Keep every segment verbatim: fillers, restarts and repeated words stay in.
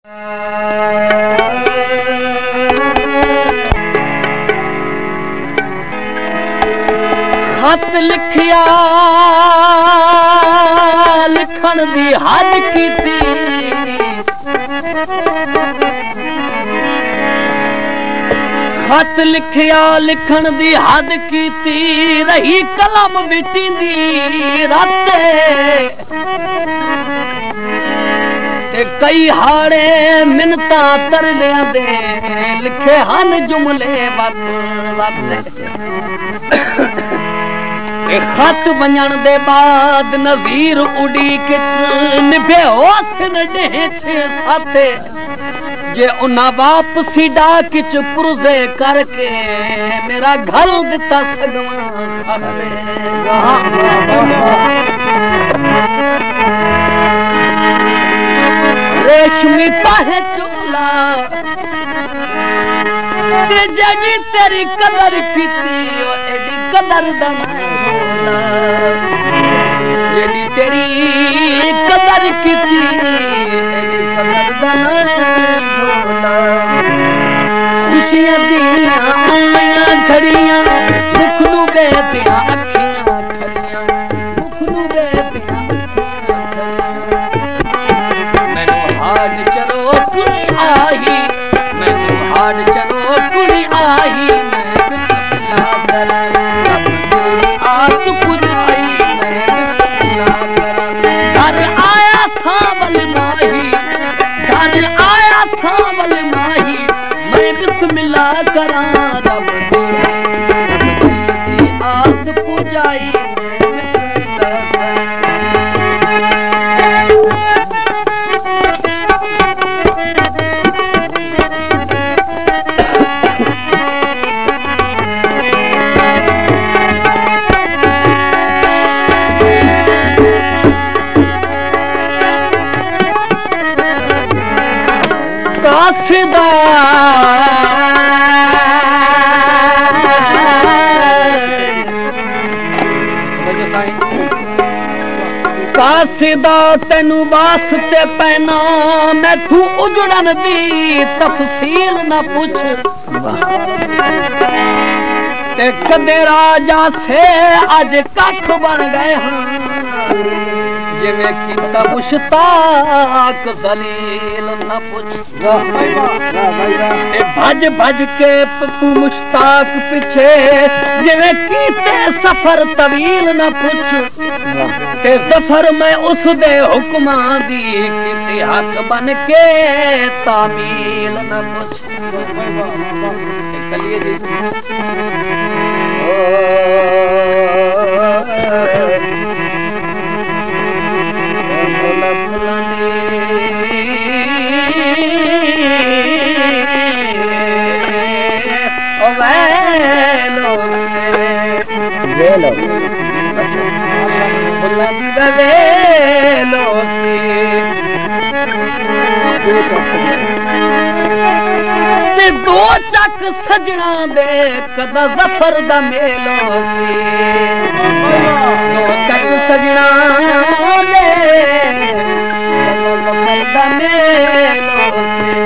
खत लिखिया लिखण दी हद कीती खत लिखिया लिखण दी हद कीती रही कलम मिट्टी दी राते ते कई हाड़े मिन्नता तरलियां दे लिखे हन जुमले वक्त वक्त खत वंजण दे बाद नज़ीर उड़ीक निभे होसन डे छे साथे जे उन्ना वापसी डाक च पुरजे करके मेरा घल दिता सगवा खाते रेशमी पाहे चोला ते जगी तेरी कदर कीती एडी कदर दा झोला जेडी तेरी कदर कीती एडी कदर दा झोला खुशियां दियां आया घड़ियां दुख नू बेदियां अखियां खलियां दुख नू बेदियां अखियां खलियां मैनू हाड चलो कुड़ी आई मैनू हाड चलो कुड़ी आई मैं बिस्मिल्लाह करा रब तेरी आस पुजाई मैं बिस्मिल्लाह करा घर आया सावल माही घर आया सावल माही मैं बिस्मिल्लाह करा रब तेरी आस पुजाई मैं बिस्मिल्लाह करा कासिदा कासिदा तेनू वास्ते पैना मैं तू उजड़न दी तफसील ना पूछ ते कदे राजा से अज कख बन गए हाँ जिवे कीता मुश्ताक जलील ना पूछ भज भज के तू मुश्ताक पीछे जिवे कीते सफर तवील ना पूछ ते जफर में उस दे हुक्मा दी कीते हाथ बन के तामील ना पूछ कलिए जी वेलो अच्छा फुल्लां दी वेलो सी ते दो चक सजना दे कदा जफर दा मेलो सी दो चक सजना दे कदा जफर दा मेलो सी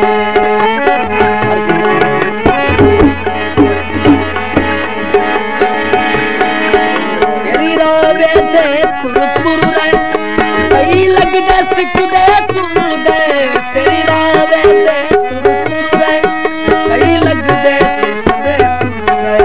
सिख दे तुर दे तेरी रावे दे तुर तुर दे कई लग दे सिख दे तुर दे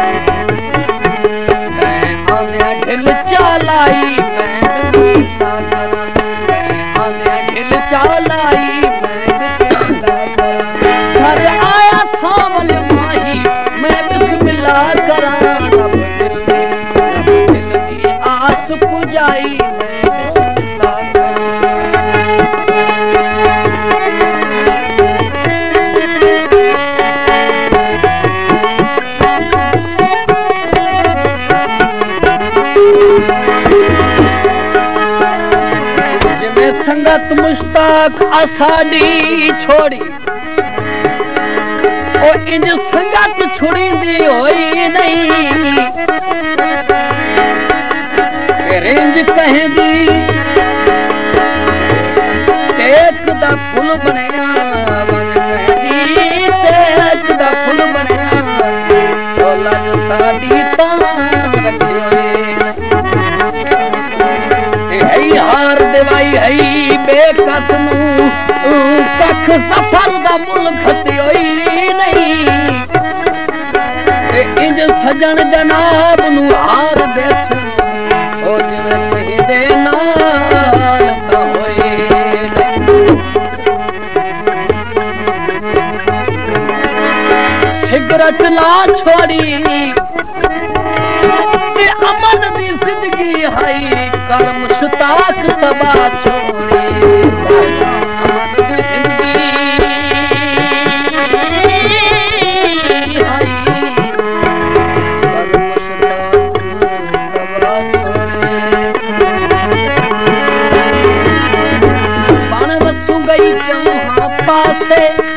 मैं आंदे ढिल चालाई मैं बिस्मिल्लाह करा मैं आंदे ढिल चालाई मैं बिस्मिल्लाह करा घर आया सावल माही मैं बिस्मिल्लाह करा रब दिल दे रब दिल दी आस पुजाई मैं संगत मुश्ताक आसाडी छोड़ी ओ इंज संगत छुड़ी दी होई नहीं तेरे इंज कहें दी एक दा फुल बनया आई बेकस नू कख सफर दा मुल खतियोई नहीं इंज सजन जनाब नू हार देस ओ जिवें तेरे नाल ता होए सिगरेट ला छोड़ी ते अमन दी जिंदगी हाई कर मुश्ताक तबा छोड़ी अमन दी जिंदगी हाई कर मुश्ताक तबा छोड़ी बन वसू गई चौहां पासे